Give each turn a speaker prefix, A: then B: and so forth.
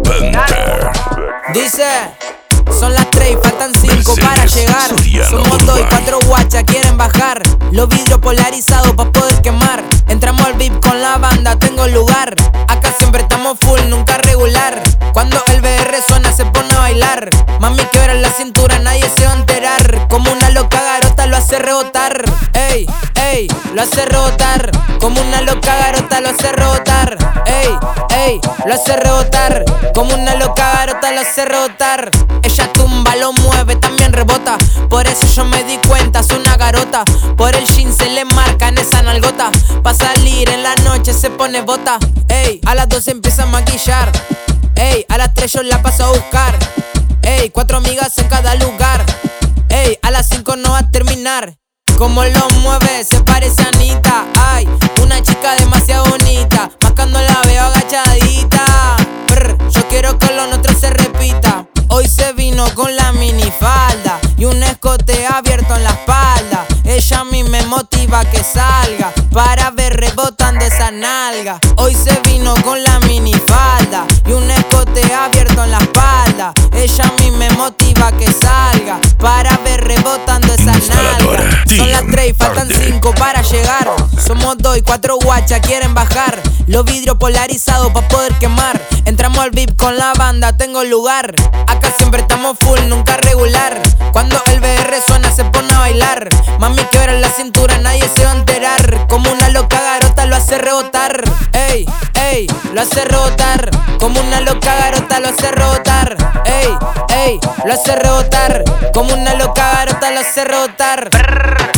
A: Panther.
B: Dice, son las 3 y faltan 5 para llegar. Somos 2 y 4 guachas quieren bajar. Los vidrios polarizados pa' poder quemar. Entramos al VIP con la banda, tengo lugar. Acá siempre estamos full, nunca regular. Cuando el BR suena se pone a bailar. Mami quebra la cintura, nadie se va a enterar. Como una loca garota lo hace rebotar. Ey, ey, lo hace rebotar. Como una loca garota lo hace rebotar. Ey, ey, lo hace rebotar. Como una loca garota lo hace rebotar. Ella tumba, lo mueve, también rebota. Por eso yo me di cuenta, es una garota. Por el jean se le marca en esa nalgota. Pa' salir en la noche se pone bota. Ey, a las 2 empieza a maquillar. Ey, a las 3 yo la paso a buscar. Ey, 4 amigas en cada lugar. Ey, a las 5 no va a terminar. Como lo mueve, se parece a Anita. Ay, una chica demasiado bonita. Más cuando la veo agachadita. Yo quiero que lo nuestro se repita. Hoy se vino con la minifalda y un escote abierto en la espalda. Ella a mí me motiva que salga para ver rebotando esa nalga. Hoy se vino con la minifalda y un escote abierto en la espalda. Ella a mí me motiva que salga para ver rebotando esa nalga. Son las 3 y faltan 5 para llegar. Somos 2 y 4 guachas quieren bajar. Los vidrios polarizados pa' poder quemar. Entramos al VIP con la banda, tengo lugar. Acá siempre estamos full, nunca regular. Cuando el BR suena se pone a bailar. Mami quebra la cintura, nadie se va a enterar. Como una loca garota lo hace rebotar. Ey, ey, lo hace rebotar. Como una loca garota lo hace rebotar. Ey, ey, lo hace rebotar. Como una loca garota lo hace rebotar.